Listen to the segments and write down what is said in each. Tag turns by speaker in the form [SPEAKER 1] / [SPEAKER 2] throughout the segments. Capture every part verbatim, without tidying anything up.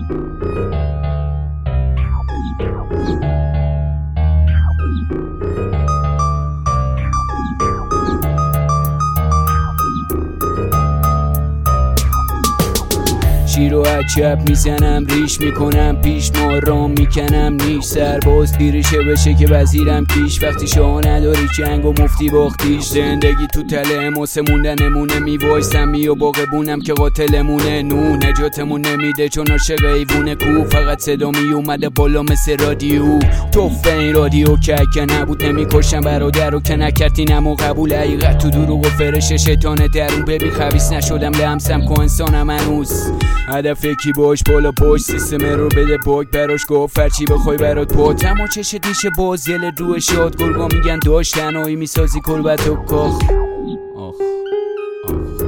[SPEAKER 1] شیر و عجب میزنم ریش میکنم پیش مارام میکنم نیش سرباز دیرشه بشه که وزیرم کیش وقتی شاه نداری جنگ و مفتی باختیش زندگی تو تله ماسه موندنمونه میوایسم می و باقبونم که قاتلمونه نو نجاتمون نمیده چون عاشق ایوونه کو فقط صدا می اومده بالا مثل رادیو توفه این رادیو که که نبود نمیکشم برادر رو که نکردی نمو قبول حقیقت تو دروغ و فرش شیطان درون ببین خبیث نشدم لمسم که انسانم هنوز هدف کی باش بالا پشت سیستم رو بده باگ براش گفت فرچی بخوای برات پاتم و چشت میشه باز یل روی شاد گرگا میگن داشتن آی میسازی کلبت و کاخ آخ آخ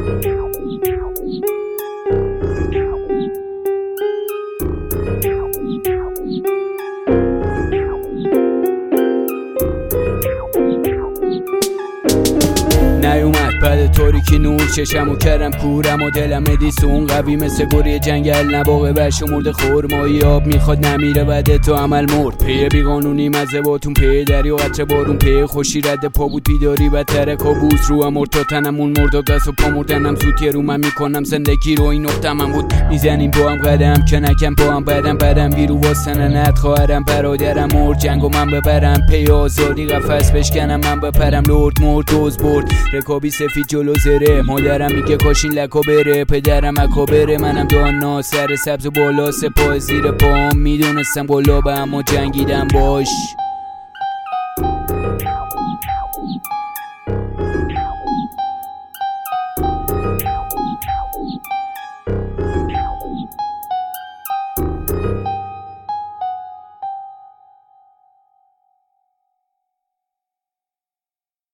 [SPEAKER 1] نیومد بعد تاریکی نور چشمو کردم کورم و دلم ادیسون قوی مثل گوری جنگل نباقه برشو مرده خورمایی آب میخواد نمیره بعد تو عمل مرد پی بیقانونی مزه باتون پی دری و قطر بارون پی خوشی رد پا بود بیداری بدتر کابوس رو هم مرد تا تنمون مرد و دست و پا مردنم زودی رو من میکنم زندگی رو این نقطه من بود میزنیم با هم قدم که نکم با هم بدم بدم بیرو واسنه ند خواهرم برادرم مرد جنگو من ببرم پی آزادی قفص بشکنم من بپرم لرد مرد دوز برد رکابی سفید جلو زره مادرم میگه کاشین لکا بره پدرم اکا بره منم دانا سر سبز و بالا سپاه زیر پام میدونستم گلابه اما جنگیدم باش